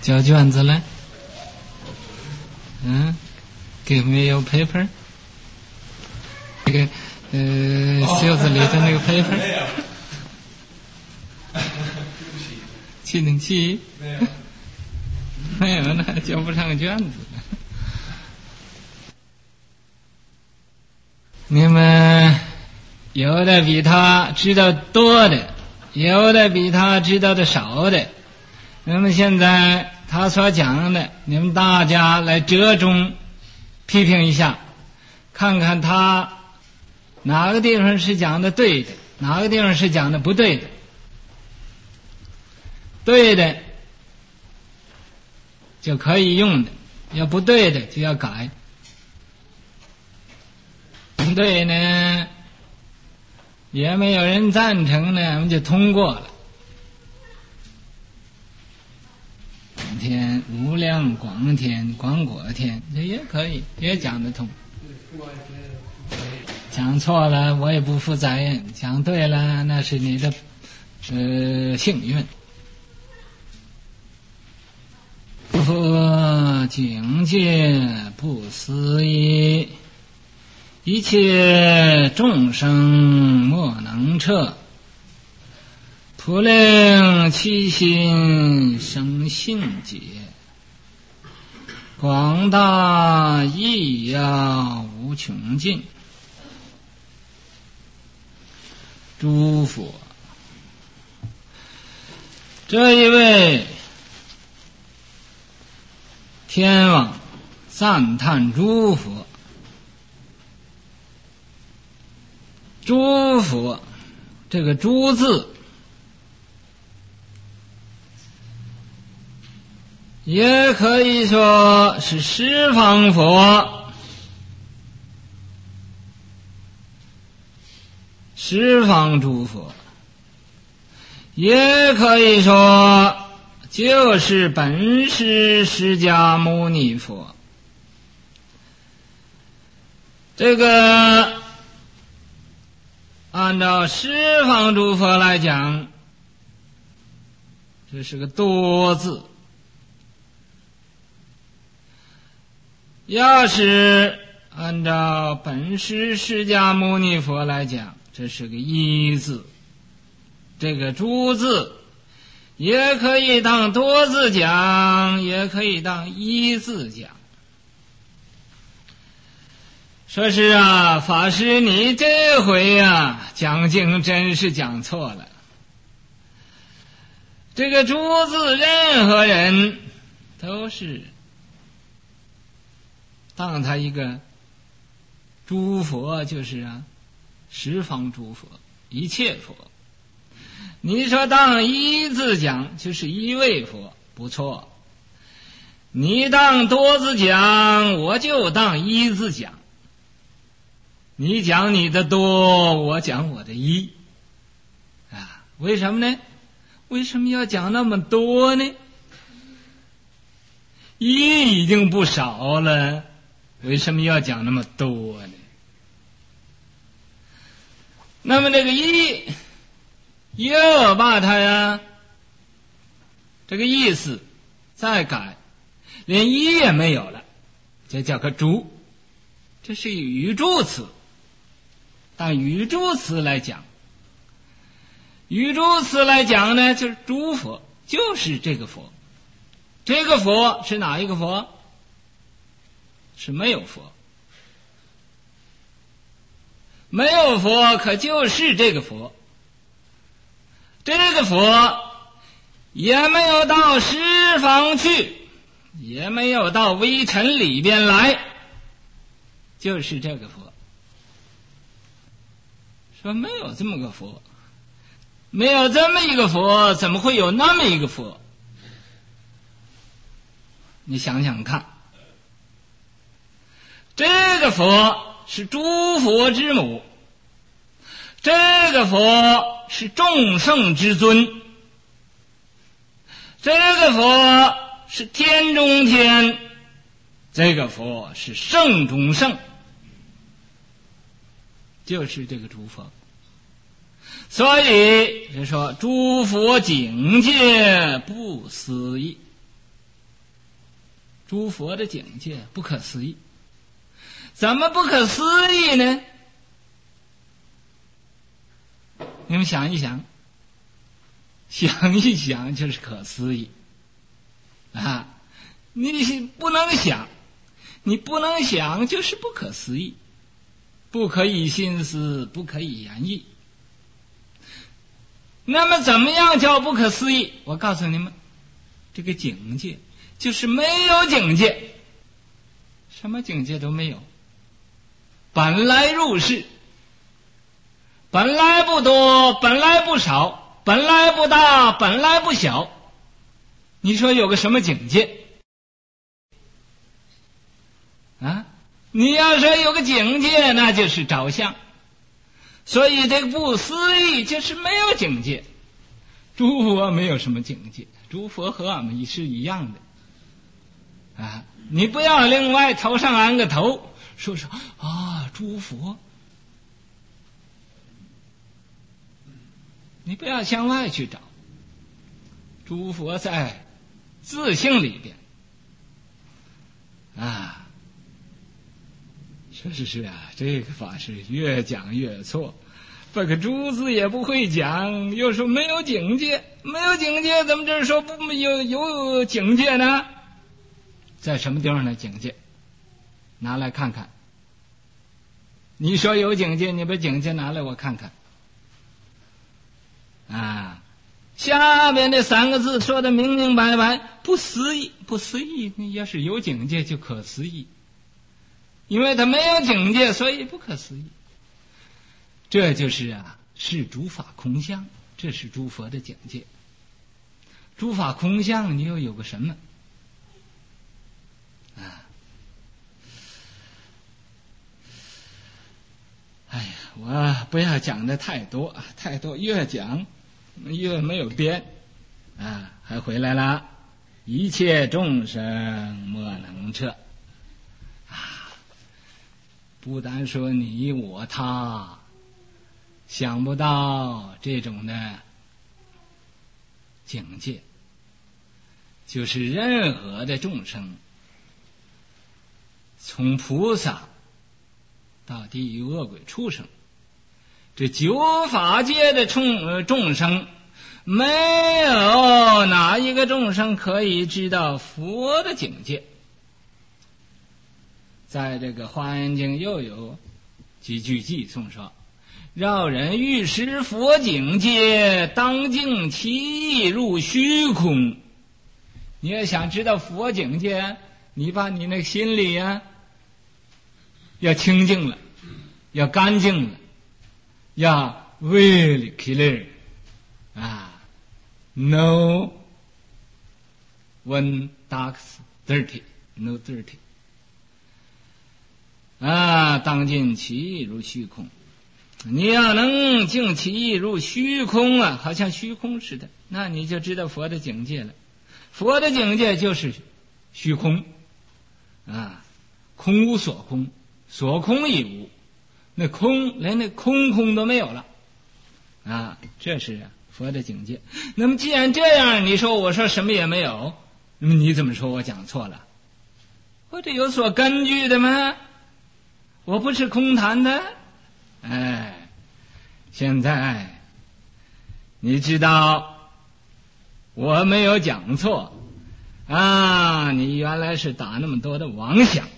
交卷子了？Give me your paper。这个袖子里的那个 paper。气冷气？没有呢，交不上卷子。你们有的比他知道多的，有的比他知道的少的。那么现在他所讲的，你们大家来折中批评一下，看看他哪个地方是讲的对的，哪个地方是讲的不对的。对的就可以用的，要不对的就要改。不对呢，也没有人赞成呢，我们就通过了。天无量广天广果天，这也可以，也讲得通。讲错了我也不负责任，讲对了那是你的幸运。佛境界不思议，一切众生莫能测，普令其心生信解，广大义呀无穷尽。诸佛，这一位天王赞叹诸佛，诸佛这个诸字也可以说是十方佛，十方诸佛，也可以说就是本师释迦牟尼佛。这个按照十方诸佛来讲，这是个多字。要是按照本师释迦牟尼佛来讲，这是个一字。这个诸字也可以当多字讲，也可以当一字讲。说是啊，法师你这回啊讲经真是讲错了。这个诸字任何人都是当他一个诸佛，就是啊十方诸佛，一切佛。你说当一字讲就是一位佛，不错。你当多字讲，我就当一字讲。你讲你的多，我讲我的一啊，为什么呢？为什么要讲那么多呢？一已经不少了，为什么要讲那么多呢？那么这个一又把它呀这个意思再改，连一也没有了，这叫个诸，这是语助词。当语助词来讲，语助词来讲呢，就是诸佛，就是这个佛。这个佛是哪一个佛？是没有佛。没有佛可就是这个佛。这个佛也没有到十方去，也没有到微尘里边来，就是这个佛。说没有这么个佛，没有这么一个佛，怎么会有那么一个佛？你想想看，这个佛是诸佛之母，这个佛是众圣之尊，这个佛是天中天，这个佛是圣中圣，就是这个诸佛。所以就说诸佛境界不思议， 诸佛的境界不可思议。怎么不可思议呢？你们想一想，想一想就是可思议啊！你不能想，你不能想就是不可思议，不可以心思，不可以言议。那么怎么样叫不可思议？我告诉你们，这个境界就是没有境界，什么境界都没有。本来入世，本来不多，本来不少，本来不大，本来不小。你说有个什么境界啊？你要说有个境界，那就是着相。所以这个不思议就是没有境界。诸佛没有什么境界，诸佛和我们是一样的啊！你不要另外头上安个头，说啊，诸佛，你不要向外去找，诸佛在自性里边啊。是啊，这个法是越讲越错，这个诸字也不会讲，又说没有境界，没有境界，怎么这说不有境界呢？在什么地方呢？境界拿来看看。你说有境界，你把境界拿来我看看啊！下面这三个字说的明明白白，不思议，不思议。你要是有境界就可思议，因为他没有境界，所以不可思议。这就是是诸法空相，这是诸佛的境界。诸法空相，你又有个什么啊？哎呀，我不要讲的太多，太多越讲越没有边啊！还回来了，一切众生莫能测啊！不单说你我他想不到这种的境界，就是任何的众生，从菩萨到地狱恶鬼畜生，这九法界的众生，没有哪一个众生可以知道佛的境界。在这个《华严经》又有几句偈颂说：绕人欲识佛境界，当尽其意入虚空。你要想知道佛境界，你把你那个心里要清净了，要干净了，要 really clear 啊 ，no one darks dirty, no dirty 啊，当尽其意入虚空。你要能尽其意入虚空啊，好像虚空似的，那你就知道佛的境界了。佛的境界就是虚空啊，空无所空，所空亦无，那空连那空都没有了啊，这是佛的境界。那么既然这样，你说我说什么也没有，那么你怎么说我讲错了？我这有所根据的吗？我不是空谈的。哎，现在你知道我没有讲错啊，你原来是打那么多的妄想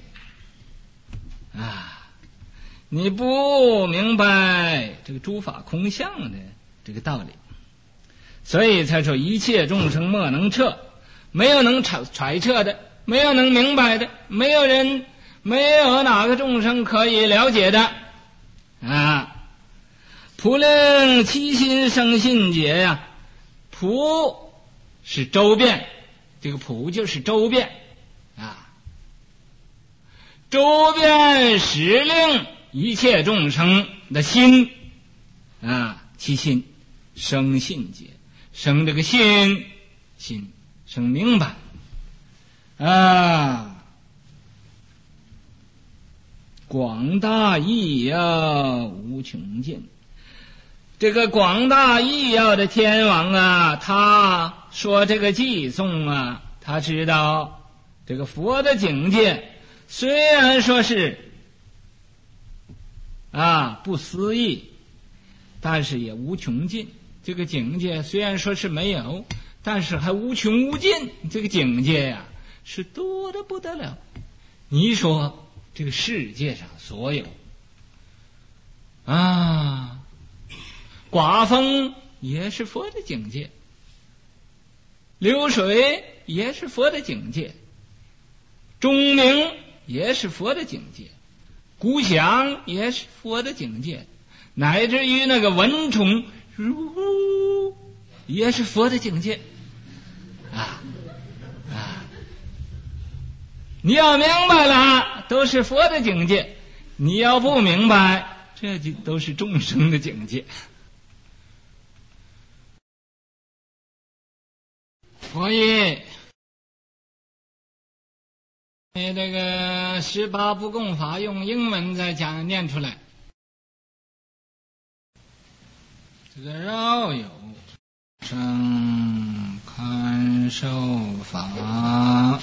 啊，你不明白这个诸法空相的这个道理，所以才说一切众生莫能测，没有能揣测的，没有能明白的，没有哪个众生可以了解的啊。普令七心生信解呀，普是周遍，这个普就是周遍啊，周遍使令一切众生的心啊，七心生信解，生这个心生明白啊，广大义要无穷尽。这个广大义要的天王啊，他说这个偈颂啊，他知道这个佛的境界虽然说是不思议，但是也无穷尽。这个境界虽然说是没有，但是还无穷无尽。这个境界呀，是多得不得了。你说这个世界上所有刮风也是佛的境界，流水也是佛的境界，钟鸣也是佛的境界，鼓响也是佛的境界，乃至于那个蚊虫也是佛的境界你要明白了，都是佛的境界；你要不明白，这就都是众生的境界。所以这个18不共法用英文再念出来。这个饶有生堪受法，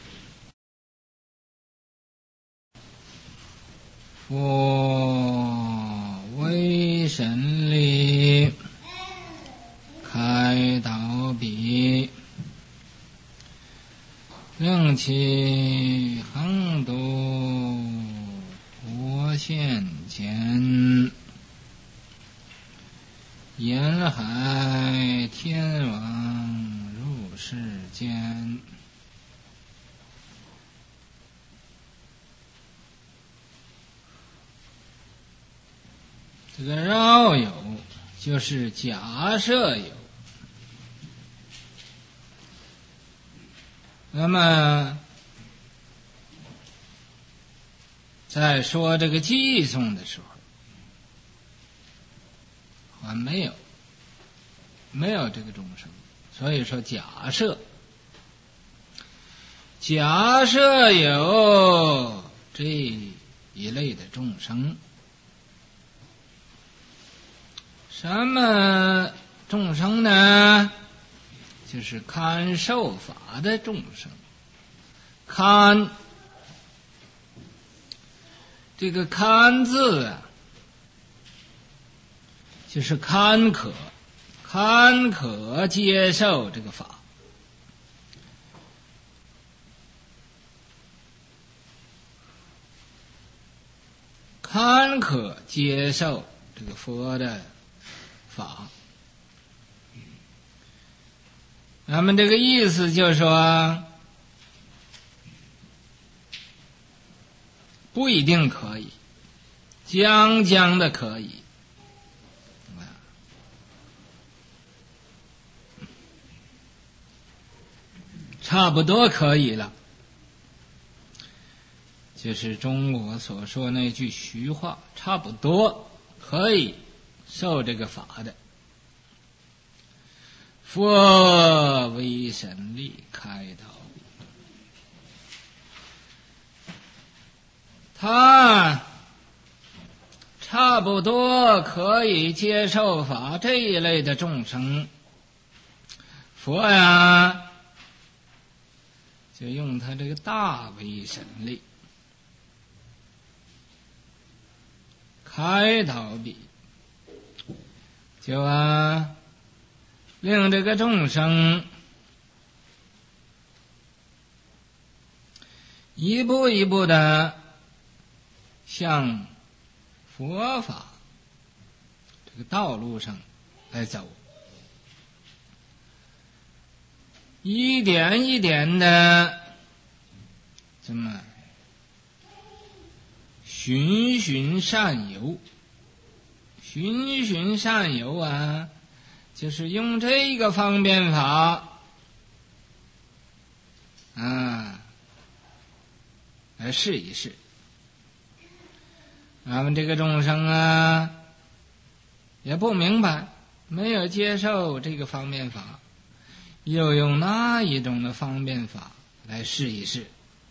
佛为神力，开导彼，令其恒度佛现前，沿海天王入世间。这个饶有就是假设有，那么在说这个寄送的时候，还没有这个众生，所以说假设有这一类的众生。什么众生呢？就是堪受法的众生。堪，这个堪字就是堪可接受这个法。堪可接受这个佛的法，那么这个意思就是说，不一定可以，将的可以，差不多可以了。就是中国所说那句虚话，差不多可以受这个法的。佛为神力，开导他差不多可以接受法这一类的众生，佛呀就用他这个大威神力开导彼，就令这个众生一步一步的向佛法这个道路上来走，一点一点的这么循循善游。循循善游就是用这个方便法来试一试。咱们这个众生也不明白，没有接受这个方便法，又用那一种的方便法来试一试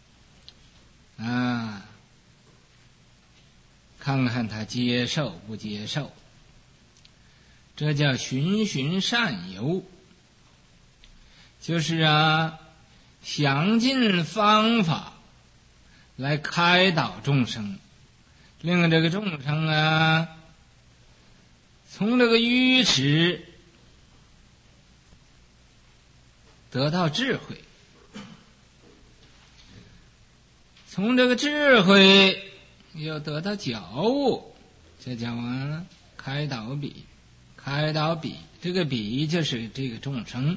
看看他接受不接受，这叫循循善游。就是想尽方法来开导众生，令这个众生啊从这个愚痴得到智慧，从这个智慧又得到觉悟，这叫开导彼。开导彼，这个彼就是这个众生。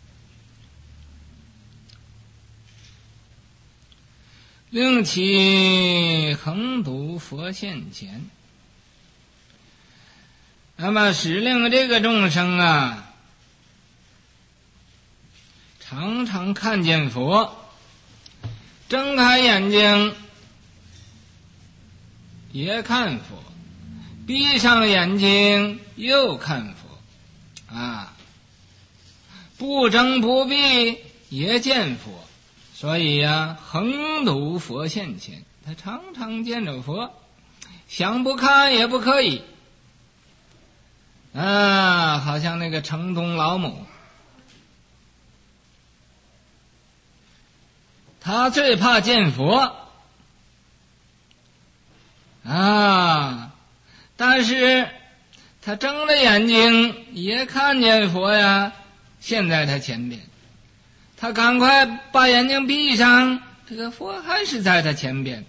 令其恒睹佛现前，那么使令这个众生啊常常看见佛，睁开眼睛也看佛，闭上眼睛又看佛啊，不睁不闭也见佛。所以呀，恒睹佛现前，他常常见着佛，想不看也不可以啊。好像那个城东老母，他最怕见佛啊，但是他睁着眼睛也看见佛呀，现在他前边，他赶快把眼睛闭上，这个佛还是在他前边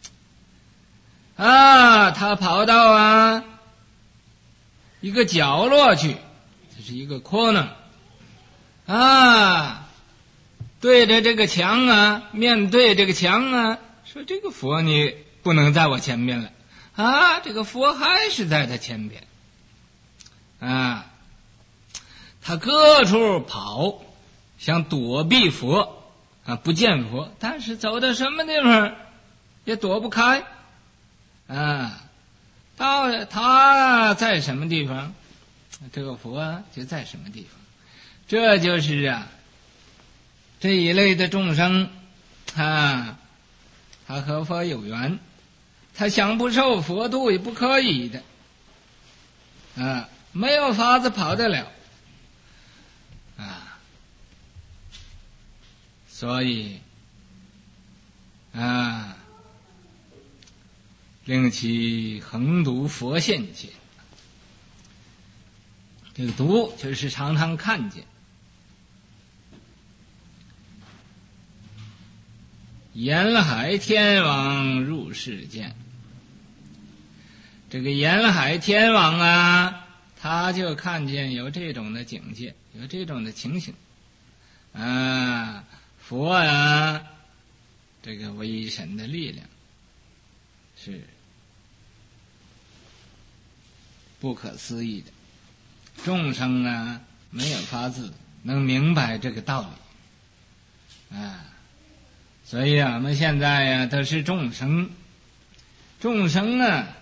啊。他跑到一个角落去，这是一个corner啊，对着这个墙啊，面对这个墙啊，说这个佛你不能在我前边了啊，这个佛还是在他前边啊。他各处跑，想躲避佛啊，不见佛，但是走到什么地方也躲不开啊。到他在什么地方，这个佛就在什么地方。这就是这一类的众生啊，他和佛有缘，他想不受佛度也不可以的啊，没有法子跑得了啊。所以令其恒睹佛现前，这个读就是常常看见。沿海天王入世见，这个沿海天王啊，他就看见有这种的境界，有这种的情形啊。佛啊，这个威神的力量是不可思议的，众生啊没有法子能明白这个道理啊。所以我们现在都是众生，众生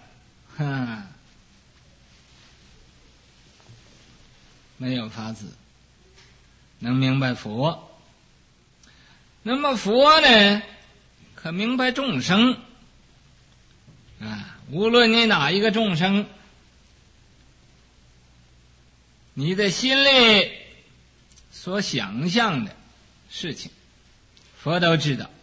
没有法子能明白佛。那么佛呢，可明白众生啊。无论你哪一个众生，你的心里所想象的事情，佛都知道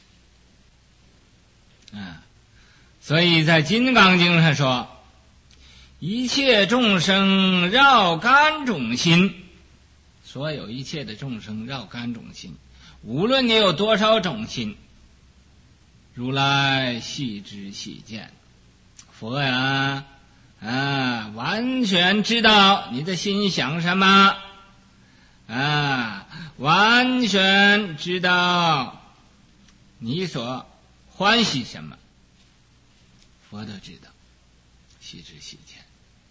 啊。所以在《金刚经》上说，一切众生绕干种心，所有一切的众生绕干种心，无论你有多少种心，如来悉知悉见。佛呀完全知道你的心想什么完全知道你所欢喜什么，佛都知道，悉知悉见。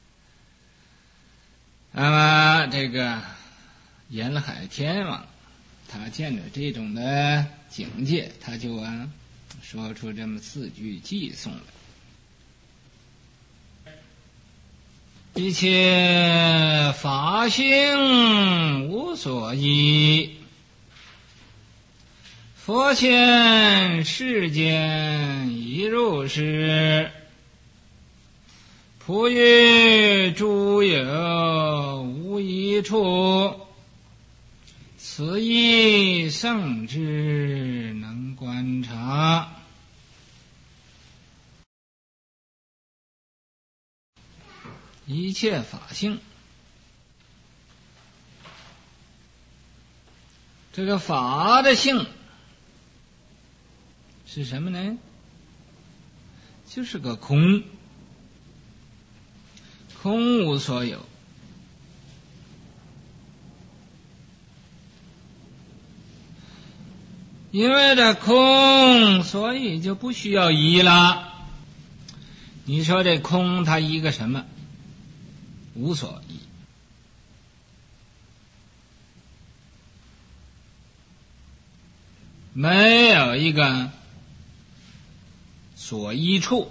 那么这个沿海天王，他见着这种的境界，他就说出这么4句偈颂来。一切法性无所依，佛前世间已如是，普于诸有无一处，此此亦圣智能观察。一切法性，这个法的性是什么呢？就是个空，空无所有。因为这空，所以就不需要依了。你说这空它依个什么？无所依。没有一个所依处。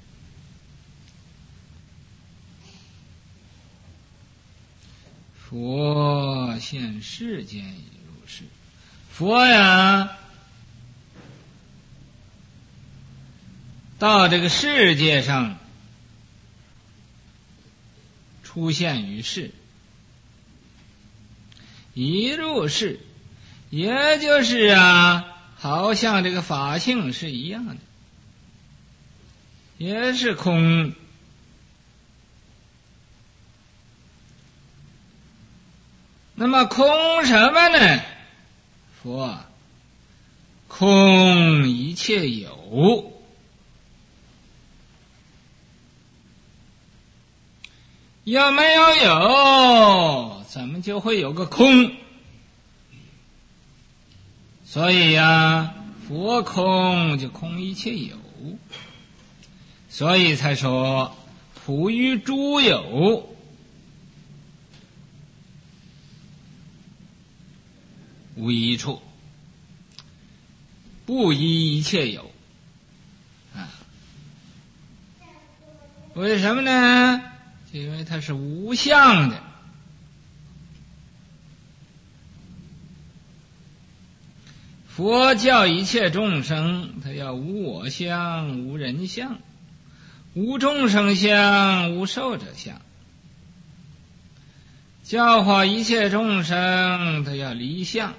佛现世间已如是。佛呀，到这个世界上出现于世，一入世，也就是好像这个法性是一样的，也是空。那么空什么呢？佛空一切有。有没有，怎么就会有个空？所以佛空就空一切有，所以才说普于诸有，无一处，不依一切有。为什么呢？因为它是无相的。佛教一切众生，他要无我相，无人相，无众生相，无寿者相。教化一切众生，他要离相。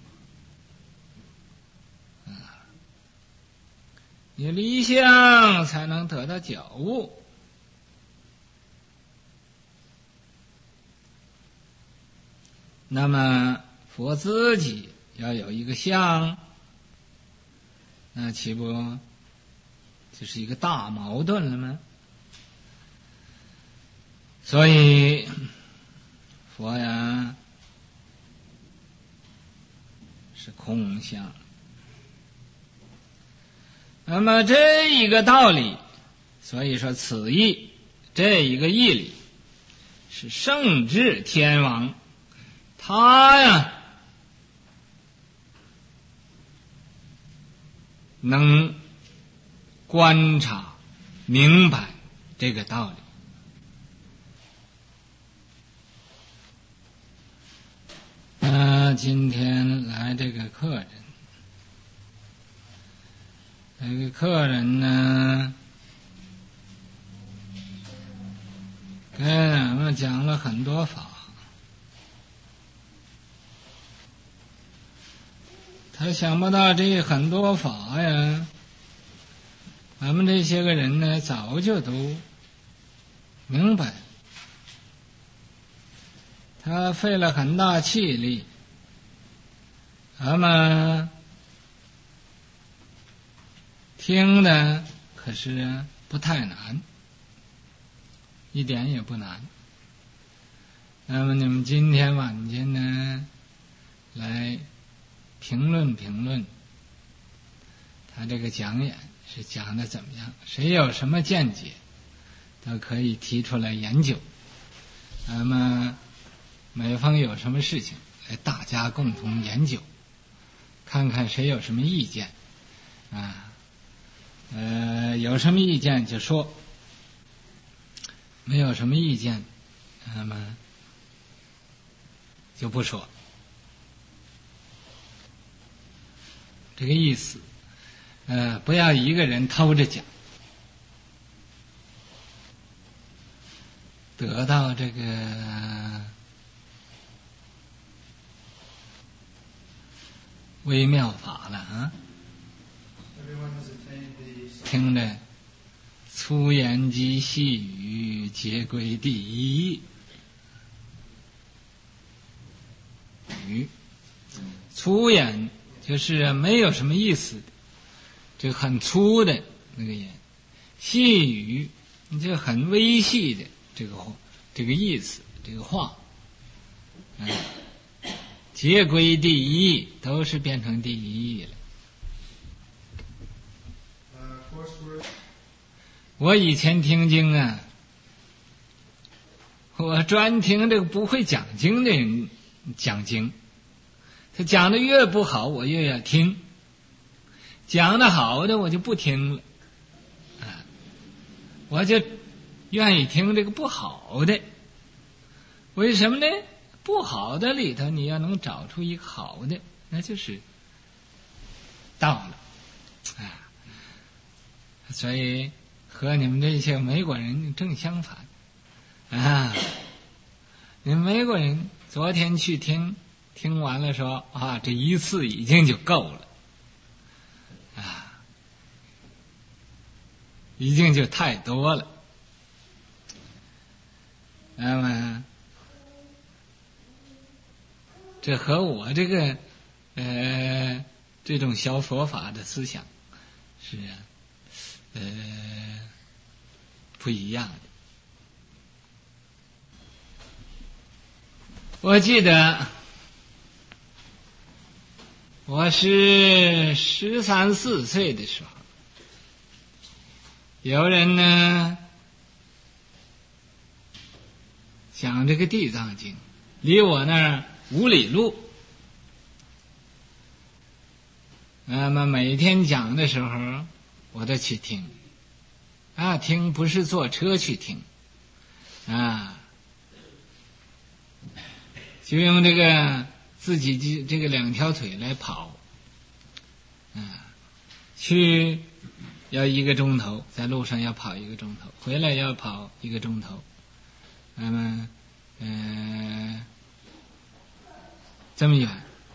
你离相才能得到觉悟。那么佛自己要有一个相，那岂不就是一个大矛盾了吗？所以佛呀是空相。那么这一个道理，所以说此义，这一个义理是圣智天王他能观察明白这个道理。今天来这个客人，这个客人呢，给俺们讲了很多法。他想不到这很多法呀，咱们这些个人呢，早就都明白。他费了很大气力，咱们听的可是不太难，一点也不难。那么你们今天晚间呢，来评论评论他这个讲演是讲的怎么样，谁有什么见解都可以提出来研究。那么每逢有什么事情来大家共同研究，看看谁有什么意见有什么意见就说，没有什么意见那么就不说。这个意思不要一个人偷着讲，得到这个微妙法了啊！听着，粗言及细语皆归第一。粗言就是没有什么意思的，这很粗的那个言；细语就很微细的这个意思，这个话，皆归第一，都是变成第一了。我以前听经啊，我专听这个不会讲经的人讲经，他讲的越不好，我越要听；讲的好的，我就不听了。我就愿意听这个不好的。为什么呢？不好的里头，你要能找出一个好的，那就是到了。所以和你们这些美国人正相反啊！你们美国人昨天去听完了说啊，这一次已经就够了啊，已经就太多了。那么这和我这个这种小佛法的思想是不一样的。我记得我是13、14岁的时候，有人呢讲这个地藏经，离我那儿5里路。那么每天讲的时候，我都去听。听不是坐车去听，就用这个自己这个2条腿来跑，去要1个钟头，在路上要跑1个钟头，回来要跑1个钟头。那么这么远，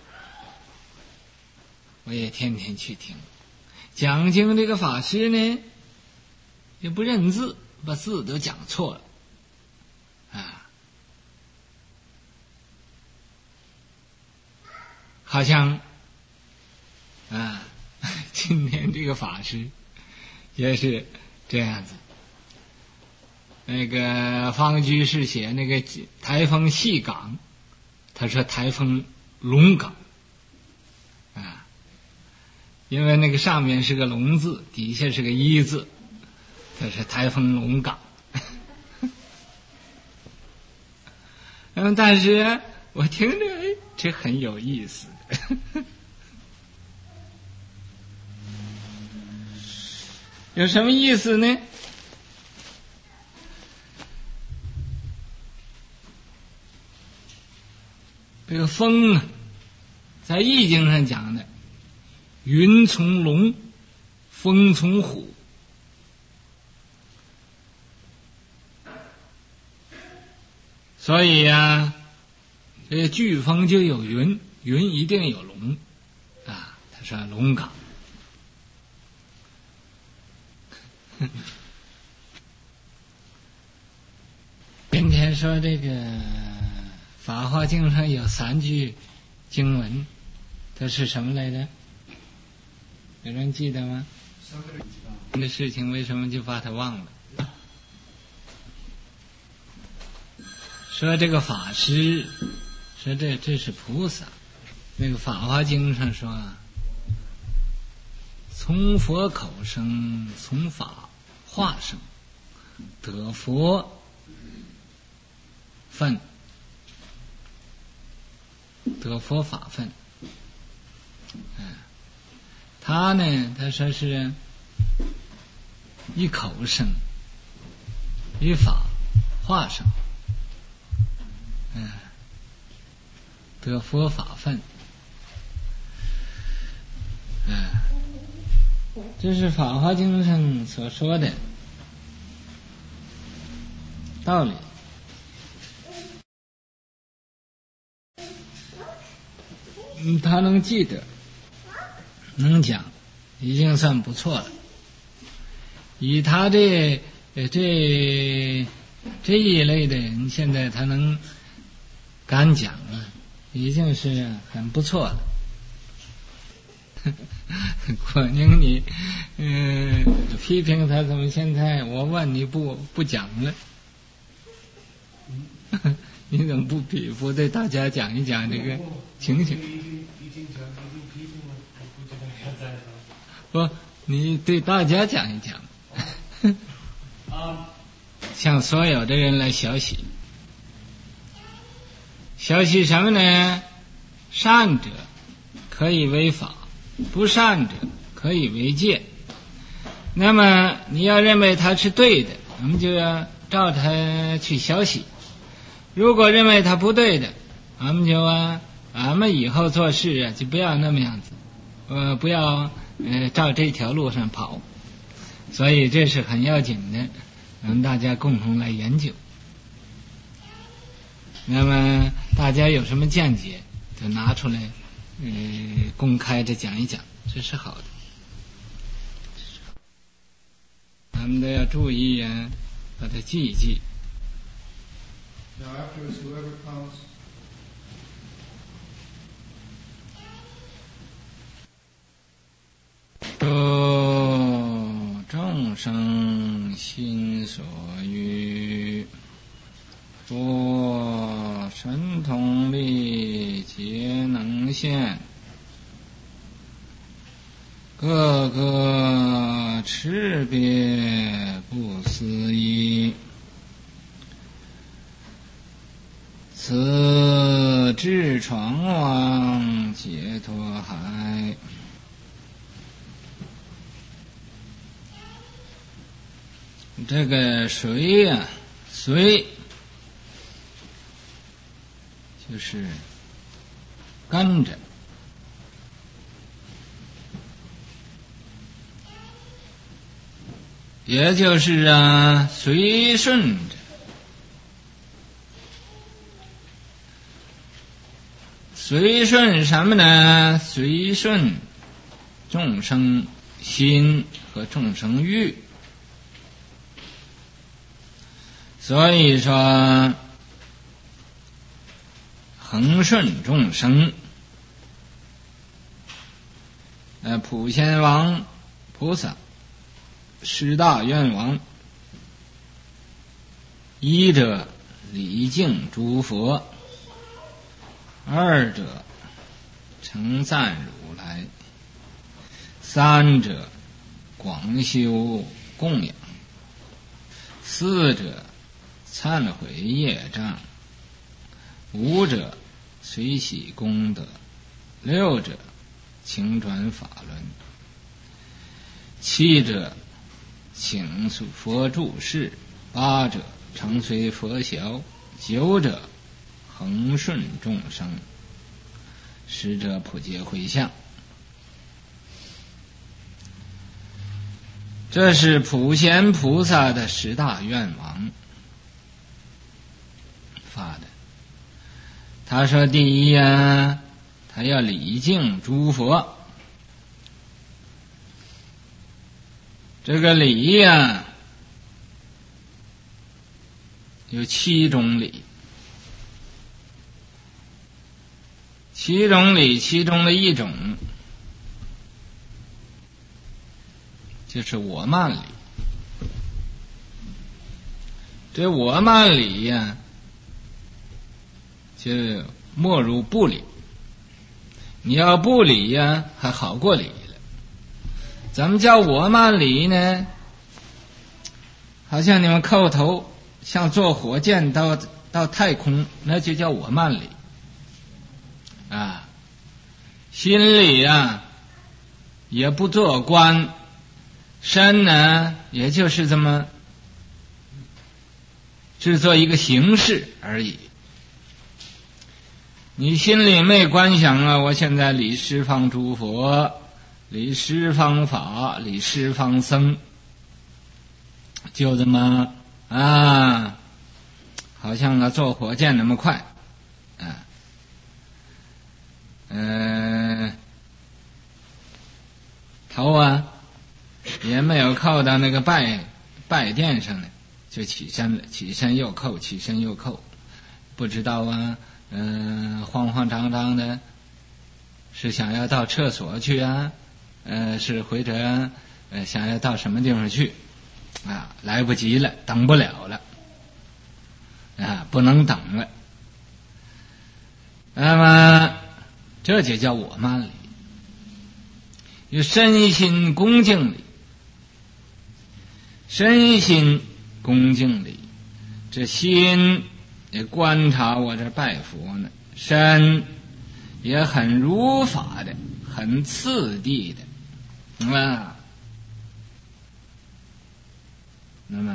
我也天天去听。讲经这个法师呢，也不认字，把字都讲错了好像今天这个法师也是这样子。那个方居士写那个台风细港，他说台风龙港因为那个上面是个龙字，底下是个一字，他是台风龙港。但是我听着这很有意思有什么意思呢？这个风在易经上讲的，云从龙，风从虎。所以这个飓风就有云，云一定有龙他说龙岗。今天说这个《法华经》上有3句经文，这是什么来着？有人记得吗？这个事情为什么就把它忘了？说这个法师，说这是菩萨。那个《法华经》上说从佛口生，从法化生，得佛分，得佛法分。他呢，他说是一口生，一法化生，得佛法分。这是《法华经》上所说的道理。他能记得， 能讲，已经算不错了。以他这一类的人，现在他能敢讲了，已经是很不错了。果宁你批评他，怎么现在我问你不讲了？你怎么不对大家讲一讲这个情形？不，你对大家讲一讲。向所有的人来学习。学习什么呢？善者可以为法，不善者可以为戒。那么你要认为它是对的，我们就要照它去学习。如果认为它不对的，我们以后做事就不要那么样子，不要照这条路上跑。所以这是很要紧的，我们大家共同来研究。那么大家有什么见解，就拿出来，公开的讲一讲，这是好的。咱们都要注意啊，把它记一记。 Now afterwards, whoever comes, 众生心所欲，若神通力皆能现，个个识别不思议。此智闯往解脱海。这个随呀，随就是跟着，也就是随顺着。随顺什么呢？随顺众生心和众生欲。所以说恒顺众生，普贤王菩萨十大愿王，一者礼敬诸佛，二者称赞如来，三者广修供养，四者忏悔业障，五者随喜功德，六者请转法轮，七者请佛住世，八者常随佛晓，九者恒顺众生，十者普皆回向。这是普贤菩萨的十大愿望发的。他说第一他要礼敬诸佛。这个礼有七种礼，七种礼其中的一种就是我慢礼。这我慢礼就莫如不礼。你要不礼还好过礼了。怎么叫我慢礼呢？好像你们叩头像坐火箭到太空，那就叫我慢礼心里也不做官，身呢也就是这么制作一个形式而已。你心里没观想我现在礼十方诸佛，礼十方法，礼十方僧，就这么好像坐火箭那么快头啊也没有扣到那个拜垫上呢，就起身了，起身又扣，起身又扣，不知道啊，慌慌张张的，是想要到厕所去啊，是或者想要到什么地方去啊，来不及了，等不了了啊，不能等了。那么这就叫我慢礼，有身心恭敬礼，身心恭敬礼，这心也观察我这拜佛呢，身也很如法的，很次第的啊。那么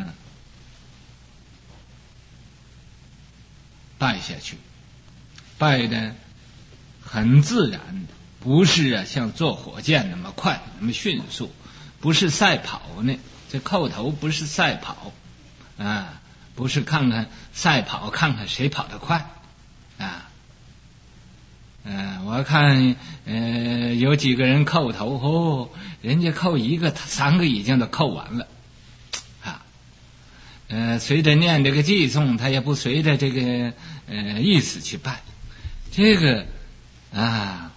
拜下去，拜的很自然的，不是啊像坐火箭那么快那么迅速，不是赛跑呢，这叩头不是赛跑啊，不是看看赛跑看看谁跑得快啊。我看有几个人叩头人家叩一个3个已经都叩完了啊。随着念这个偈颂，他也不随着这个意思去拜，这个啊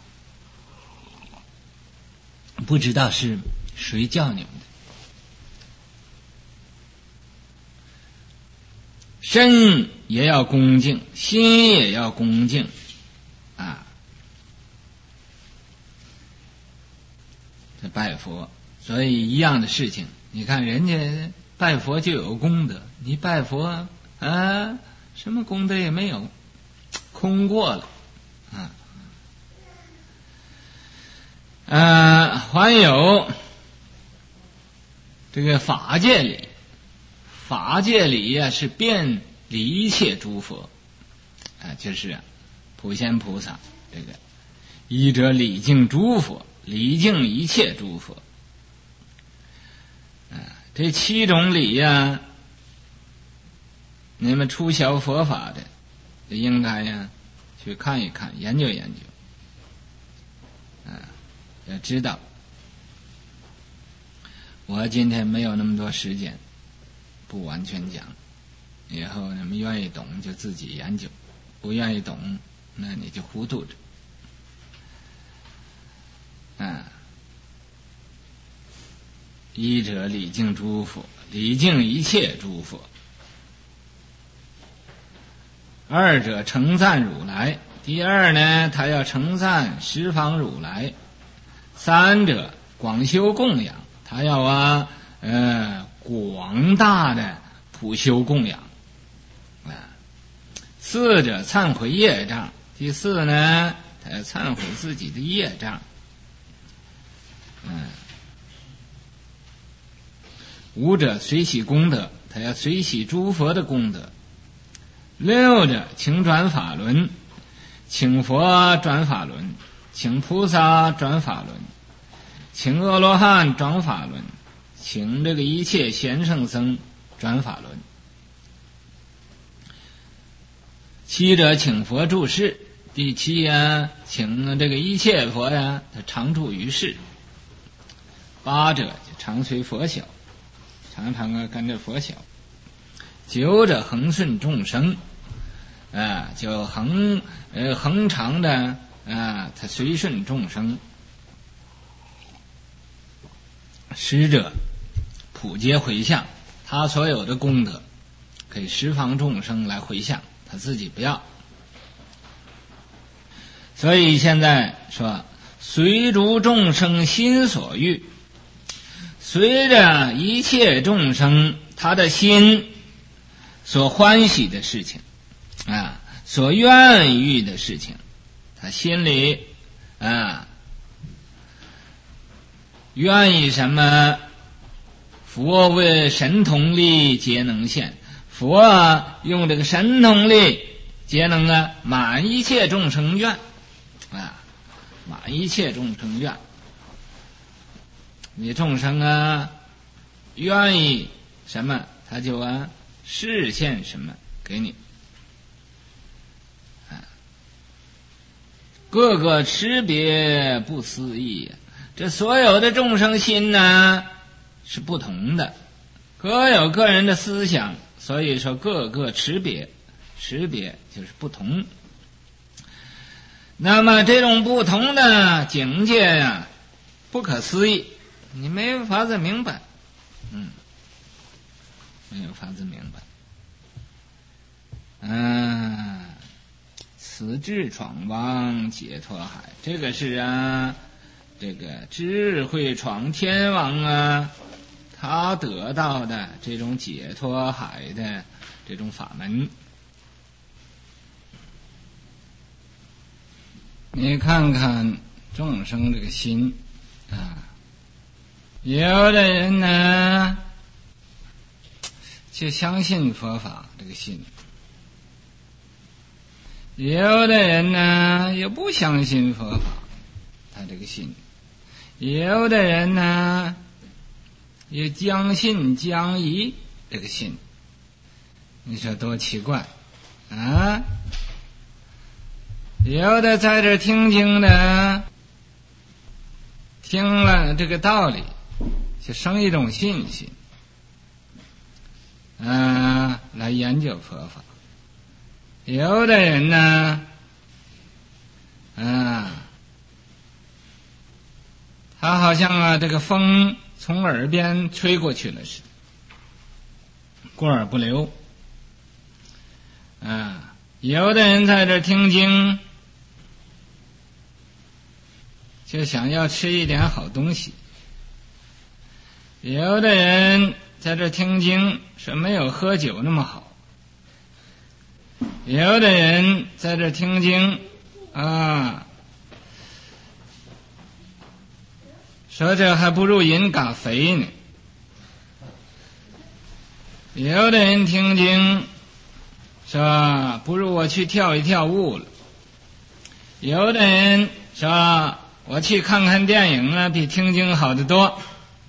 不知道是谁教你们的。身也要恭敬，心也要恭敬啊。这拜佛，所以一样的事情，你看人家拜佛就有功德，你拜佛啊，什么功德也没有，空过了啊。还有这个法界礼，法界礼呀是遍礼一切诸佛就是普贤菩萨这个依者礼敬诸佛，礼敬一切诸佛这7种礼呀，你们初晓佛法的就应该呀去看一看，研究研究要知道。我今天没有那么多时间，不完全讲，以后你们愿意懂就自己研究，不愿意懂那你就糊涂着一者礼敬诸佛，礼敬一切诸佛；二者称赞如来，第二呢他要称赞十方如来；三者广修供养，他要广大的普修供养四者忏悔业障，第四呢他要忏悔自己的业障五者随喜功德，他要随喜诸佛的功德；六者请转法轮，请佛转法轮，请菩萨转法轮，请阿罗汉转法轮，请这个一切贤圣僧转法轮。七者请佛住世，第七请这个一切佛他常住于世。八者就常随佛晓，常常跟着佛晓。九者恒顺众生就恒常的他随顺众生。十者普皆回向，他所有的功德可以十方众生来回向，他自己不要。所以现在说随诸众生心所欲，随着一切众生他的心所欢喜的事情所愿意的事情，他心里愿意什么，佛为神通力皆能现，佛用这个神通力皆能满一切众生愿满一切众生愿。你众生愿意什么，他就示现什么给你各个差别不思议这所有的众生心呢是不同的，各有个人的思想，所以说各个识别，识别就是不同。那么这种不同的境界呀，不可思议，你没有法子明白，没有法子明白。此智闯王解脱海，这个是这个智慧闯天王他得到的这种解脱海的这种法门。你看看众生这个心有的人呢就相信佛法这个心，有的人呢又不相信佛法他这个心，有的人呢也将信将疑这个心，你说多奇怪有的在这听经的，听了这个道理就生一种信心来研究佛法，有的人呢他好像这个风从耳边吹过去了似的，过耳不留有的人在这听经就想要吃一点好东西，有的人在这听经说没有喝酒那么好，有的人在这听经说这还不如饮咖啡呢，有的人听经说不如我去跳一跳舞了，有的人说我去看看电影比听经好得多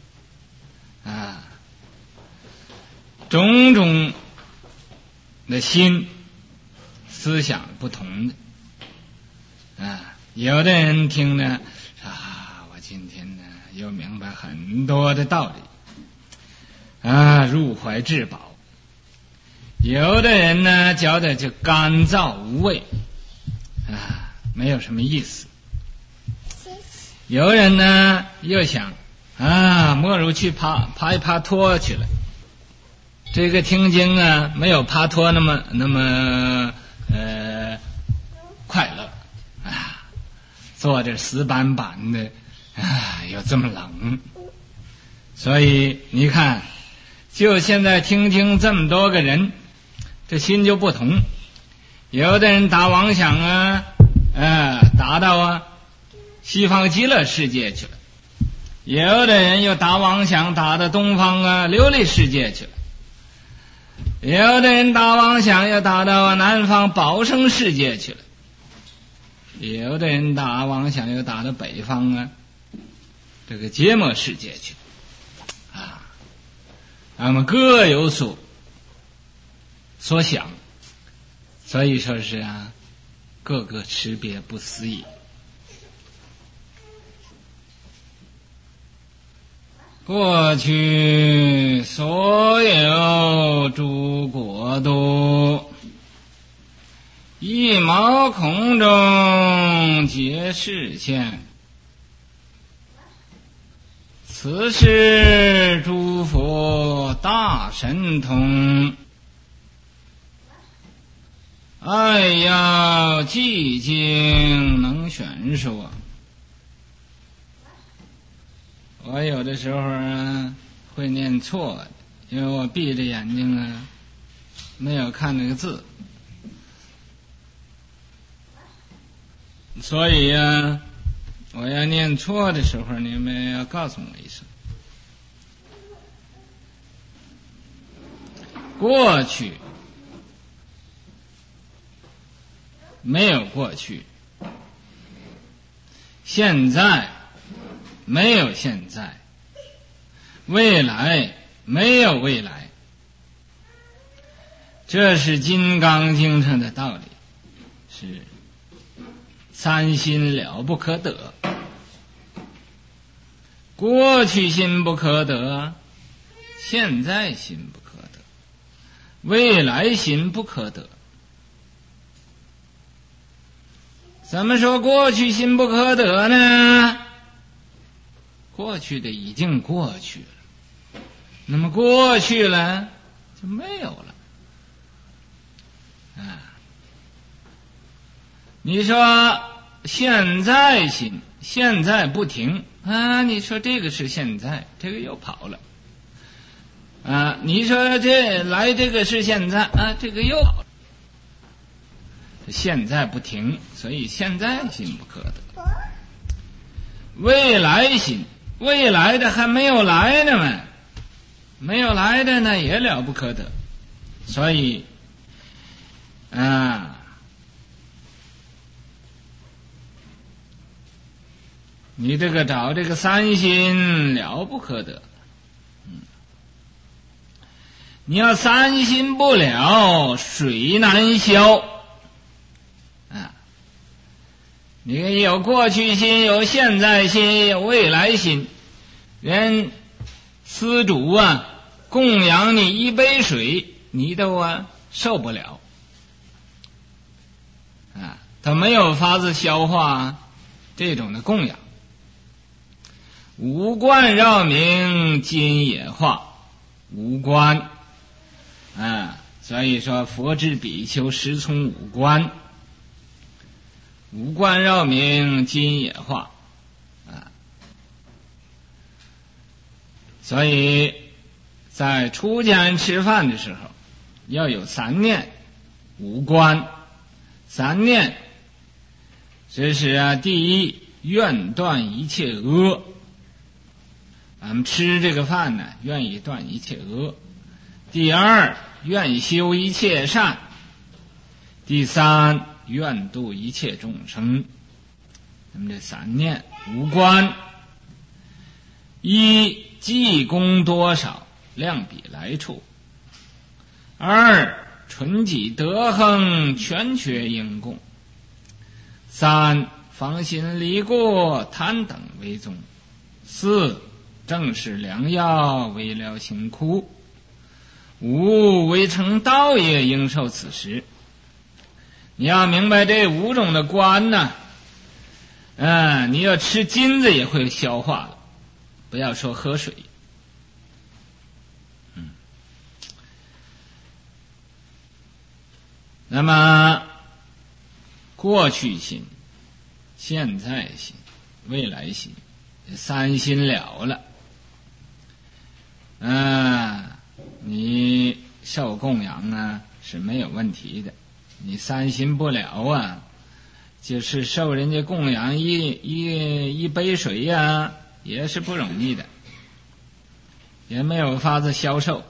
种种的心思想不同的有的人听呢我今天呢又明白很多的道理入怀至宝，有的人呢觉得就干燥无味没有什么意思，有人呢又想莫如去爬一爬坡去了，这个听经没有爬坡那么快乐坐着死板板的又这么冷，所以你看就现在听经这么多个人，这心就不同，有的人打妄想打到西方极乐世界去了，有的人又打妄想打到东方琉璃世界去了，有的人打妄想又打到南方宝生世界去了，有的人打妄想又打到北方这个揭摩世界去他们各有所想，所以说是各个识别不思议。过去所有诸国都一毛孔中皆是现，此是诸佛大神通，爱要寂静能玄说。我有的时候会念错的，因为我闭着眼睛没有看那个字，所以我要念错的时候你们要告诉我一声。过去没有过去，现在没有现在，未来没有未来，这是《金刚经》上的道理，是三心了不可得过去心不可得，现在心不可得，未来心不可得。怎么说过去心不可得呢？过去的已经过去了，那么过去了就没有了啊。你说现在心，现在不停啊，你说这个是现在，这个又跑了啊，你说这来这个是现在啊，这个又跑了，现在不停，所以现在心不可得。未来心，未来的还没有来呢嘛，没有来的呢也了不可得，所以啊，你这个找这个三心了不可得。你要三心不了，水难消啊！你有过去心，有现在心，有未来心，人施主啊供养你一杯水，你都受不了啊，他没有法子消化这种的供养。五官绕明今也化，五官啊，所以说佛之比丘时从五官，五官绕明今也化啊。所以在出家人吃饭的时候要有三念五观。三念这是第一，愿断一切恶，俺们吃这个饭呢愿意断一切恶。第二，愿修一切善。第三，愿度一切众生。那么这三念五观，一，积功多少，量比来处；二，纯己德行，全缺应供；三，防心离过，贪等为宗；四，正是良药，为了辛苦；五，未成道也，应受此时。你要明白这五种的观呢，你要吃金子也会消化了，不要说喝水。那么过去心、现在心、未来心，三心了，你受供养是没有问题的。你三心不了就是受人家供养一杯水也是不容易的，也没有法子消受。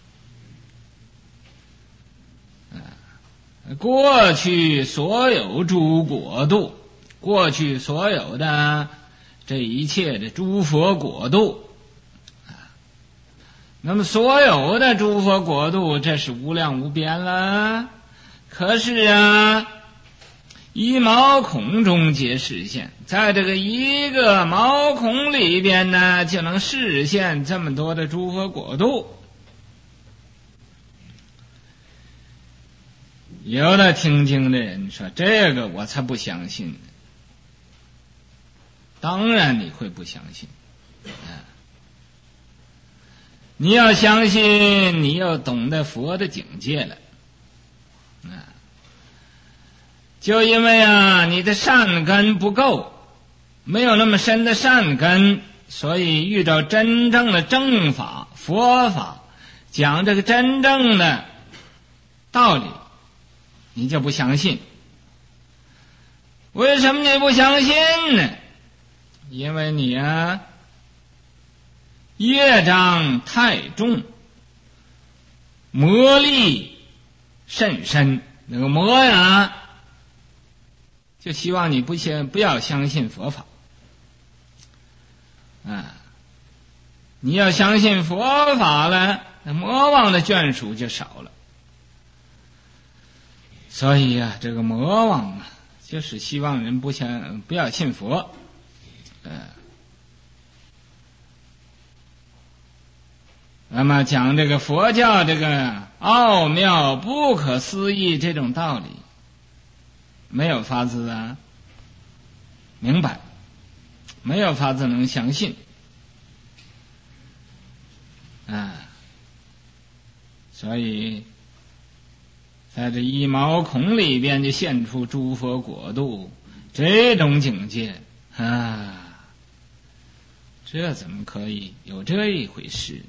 过去所有诸国度，过去所有的这一切的诸佛国度那么所有的诸佛国度，这是无量无边了。可是一毛孔中皆实现，在这个一个毛孔里边呢，就能实现这么多的诸佛国度。有的听经的人说，这个我才不相信呢。当然你会不相信你要相信，你要懂得佛的境界了就因为你的善根不够，没有那么深的善根，所以遇到真正的正法佛法，讲这个真正的道理，你就不相信。为什么你不相信呢？因为你业障太重，魔力甚深。那个魔就希望你不要相信佛法你要相信佛法了，那魔王的眷属就少了。所以这个魔王就是希望人不要信佛那么讲这个佛教这个奥妙不可思议这种道理，没有法子明白，没有法子能相信所以在这一毛孔里边就现出诸佛国度这种境界这怎么可以有这一回事？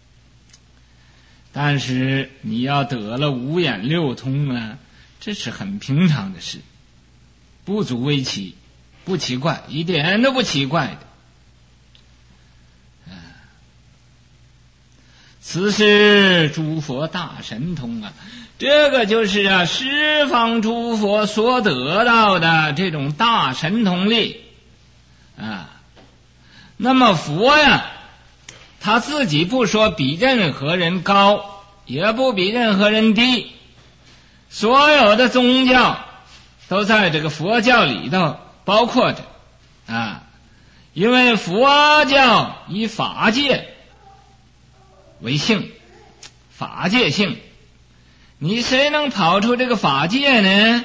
但是你要得了五眼六通这是很平常的事，不足为奇，不奇怪，一点都不奇怪的。此是诸佛大神通这个就是十方诸佛所得到的这种大神通力那么佛他自己不说比任何人高，也不比任何人低，所有的宗教都在这个佛教里头包括着因为佛教以法界为性，法界性，你谁能跑出这个法界呢？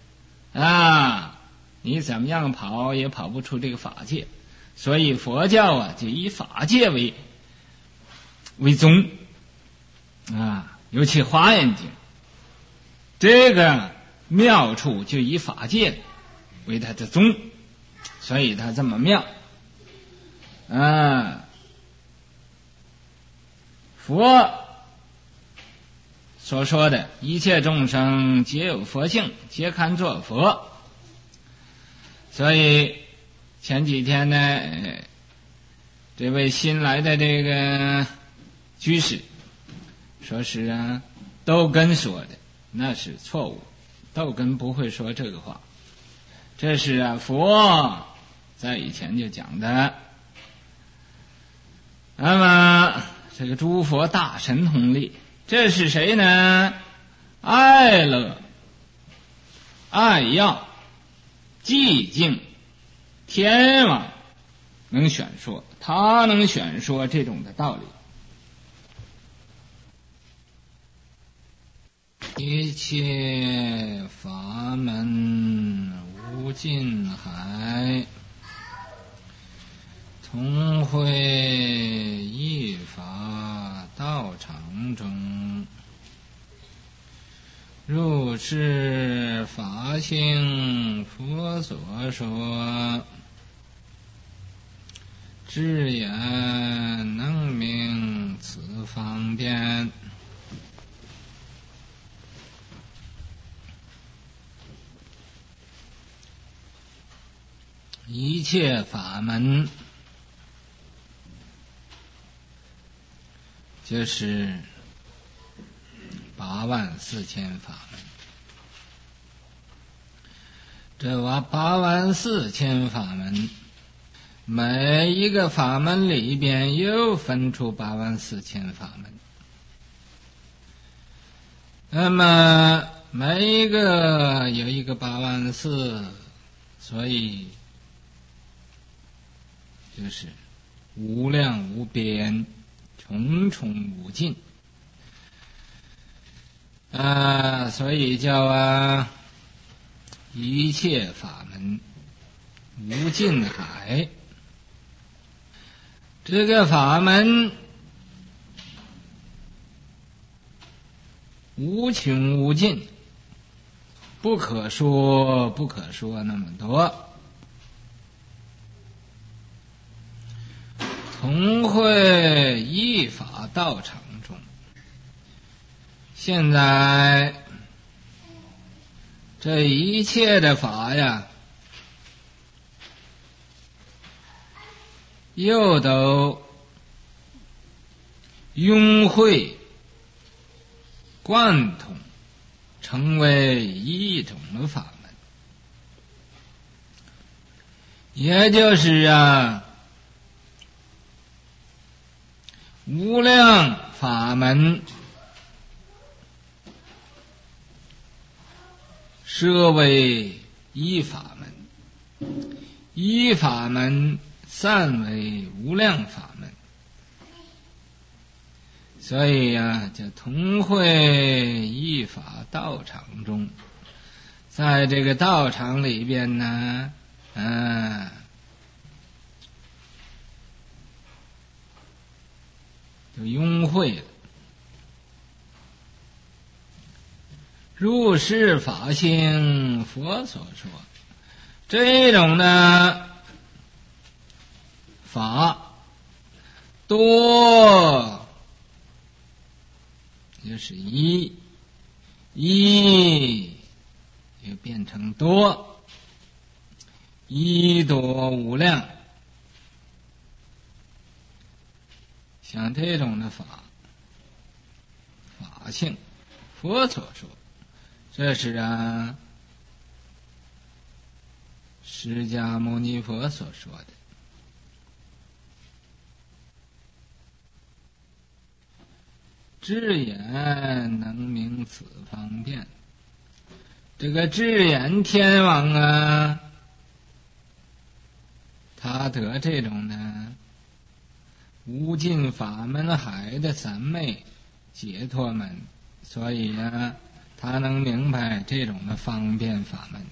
你怎么样跑也跑不出这个法界，所以佛教就以法界为宗尤其华严经这个妙处就以法界为它的宗，所以它这么妙佛所说的一切众生皆有佛性，皆堪作佛。所以前几天呢这位新来的这个居士说是窦根说的，那是错误，窦根不会说这个话，这是佛在以前就讲的。那么这个诸佛大神通力，这是谁呢？爱乐、爱要、寂静、天王能选说，他能选说这种的道理。一切法门无尽海，同会一法道场中，入是法性佛所说，智言能明此方便。一切法门就是84000法门，这84000法门，每一个法门里边又分出84000法门，那么每一个有一个84000，所以就是无量无边，重重无尽所以叫一切法门无尽海。这个法门无穷无尽，不可说那么多。同会一法道场中，现在这一切的法又都拥会贯通，成为一种的法门，也就是无量法门设为一法门，一法门散为无量法门。 所以呀，就同会一法道场中，在这个道场里边呢，就拥会了。入世法性，佛所说，这种的法多，就是一就变成多，一多无量。像这种的法性，佛所说，这是释迦牟尼佛所说的。智眼能明此方便，这个智眼天王啊，他得这种呢无尽法门海的三昧解脱门，所以他能明白这种的方便法门。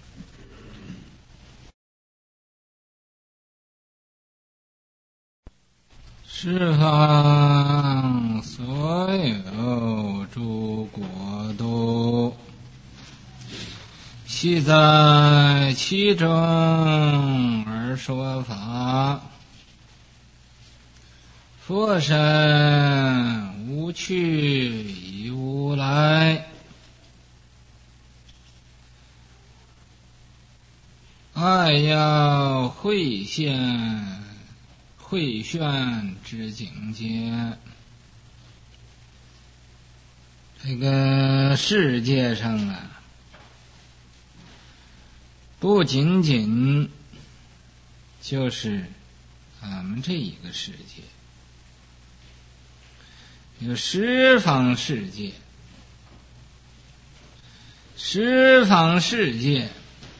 十方所有诸国度，悉在其中而说法。佛身无去亦无来，爱要会现慧炫之境界。这个世界上不仅仅就是俺们这一个世界，有十方世界，十方世界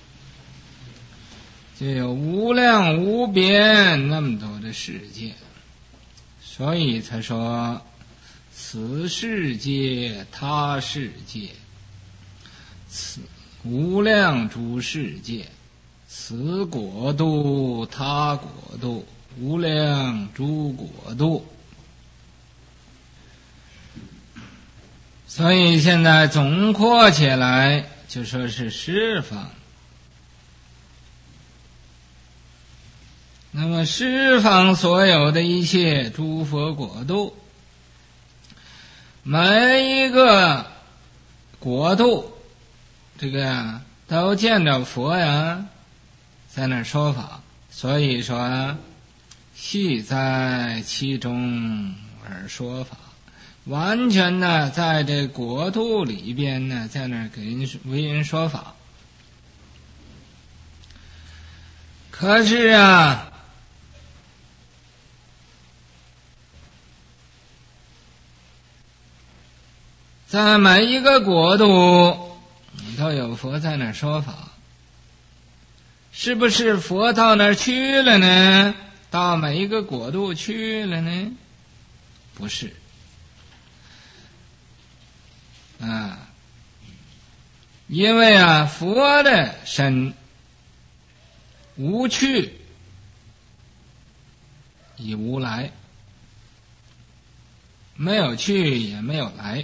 就有无量无边那么多的世界，所以才说此世界他世界，此无量诸世界，此国度他国度，无量诸国度。所以现在总括起来就说是十方。那么十方所有的一切诸佛国度，每一个国度这个都见着佛在那说法，所以说悉在其中而说法，完全在这国度里边在那为人说法。可是在每一个国度都有佛在那儿说法，是不是佛到那儿去了呢？到每一个国度去了呢？不是因为佛的身无去亦无来，没有去也没有来。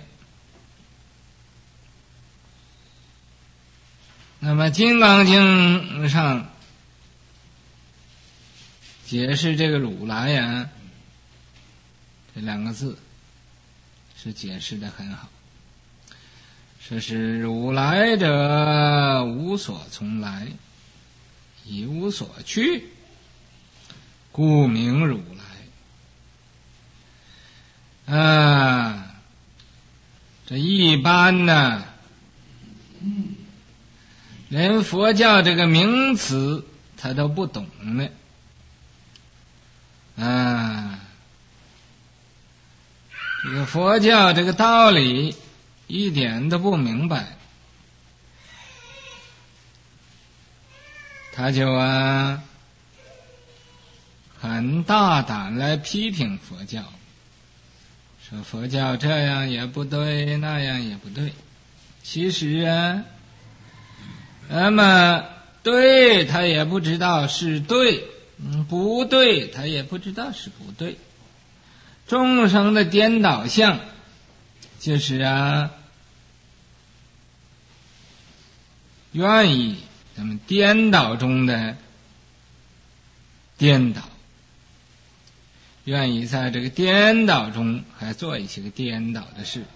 那么《金刚经》上解释这个如来这两个字是解释得很好，说是如来者无所从来，亦无所去，故名如来。这一般连佛教这个名词他都不懂呢。这个佛教这个道理一点都不明白，他就很大胆来批评佛教， 说佛教这样也不对，那样也不对。其实啊，那么对他也不知道是对，不对他也不知道是不对。众生的颠倒相就是啊，愿意咱们颠倒中的颠倒，愿意在这个颠倒中还做一些个颠倒的事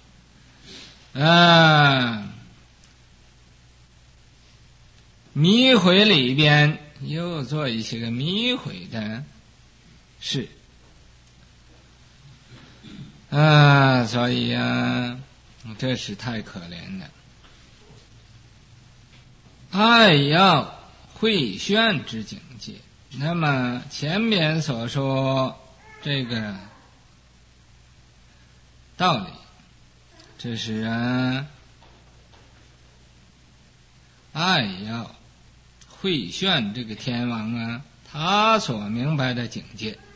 迷回里边又做一些个迷回的事所以这是太可怜了。爱要慧炫之境界。那么前面所说这个道理，这是爱要慧炫这个天王他所明白的境界。